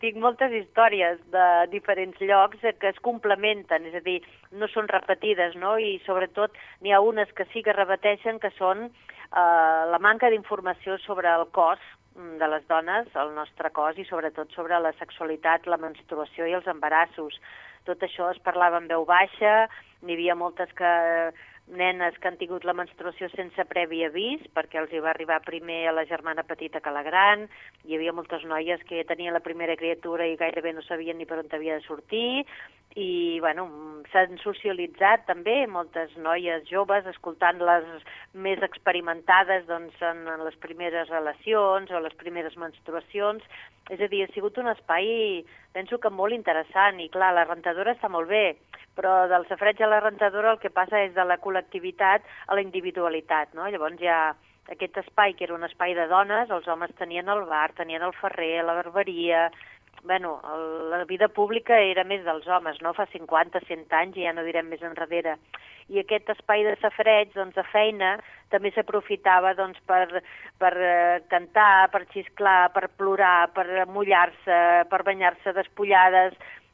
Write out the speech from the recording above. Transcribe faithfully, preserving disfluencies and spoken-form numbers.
tinc moltes històries de diferents llocs que es complementen, és a dir, no són repetides, no? I sobretot n'hi ha unes que sí que repeteixen, que són eh, la manca d'informació sobre el cos de les dones, el nostre cos, i sobretot sobre la sexualitat, la menstruació i els embarassos. Tot això es parlava en veu baixa, n'hi havia moltes que nenes que han tingut la menstruació sense previ avís, perquè els hi va arribar primer a la germana petita que a la gran. Hi havia moltes noies que tenien la primera criatura i gairebé no sabien ni per on havia de sortir, i bueno, s'han socialitzat també moltes noies joves, escoltant les més experimentades doncs, en les primeres relacions o les primeres menstruacions. És a dir, ha sigut un espai, penso que molt interessant, i clar, la rentadora està molt bé, però del safareig a la rentadora el que passa és de la col·lectivitat a la individualitat, no? Llavors hi ha aquest espai que era un espai de dones, els homes tenien el bar, tenien el ferrer, la barberia. Bueno, el, la vida pública era més dels homes, no? Fa cinquanta, cent anys, i ja no direm més enrere. I aquest espai de safareig, doncs, a feina, també s'aprofitava doncs, per, per eh, cantar, per xisclar, per plorar, per mullar-se, per banyar-se despullades.